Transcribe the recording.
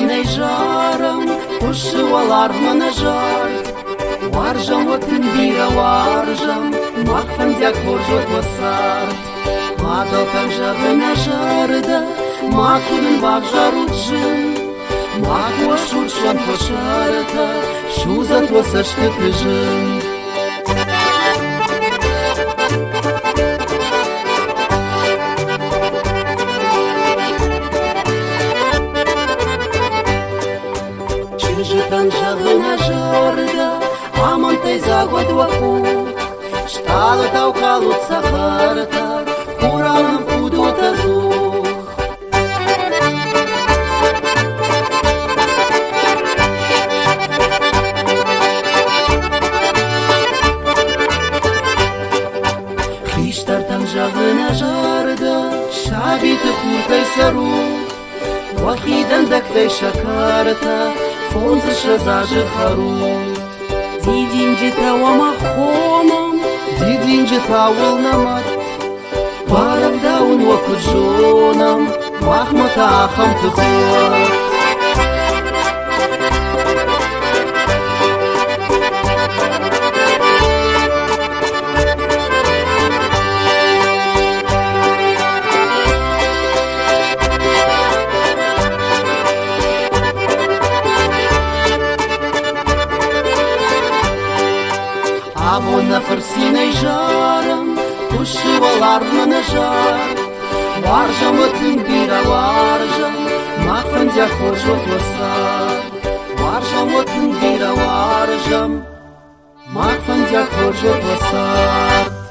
фарсиней жаром, пушивалар мана жар. Варжам отын бира варжам, махфандяк боржот васарт. Мадалкам жағына жарды, макудын вак жаруджын. Макуа шуршан пошарыта, шузат васашты кыжын. Чыжытан жағына жарды, амантай загод ваку. Шталы таукалут сахарыта, кураным кудута зух. Хиштартан жағына жарды, шабиты хуртай сару. Вахидан дактай шакарыта, фонзыша зажихарут. Дидинджи тауамахонам, дидинджи тауылнамат. Паравдаун вакуджонам, махматахам тыхуат. Абона фарсиней жаром, пушивалар мана жар. Варжам отын бира варжам, махфандяк боржот васар. Варжам отын бира варжам, махфандяк боржот васар.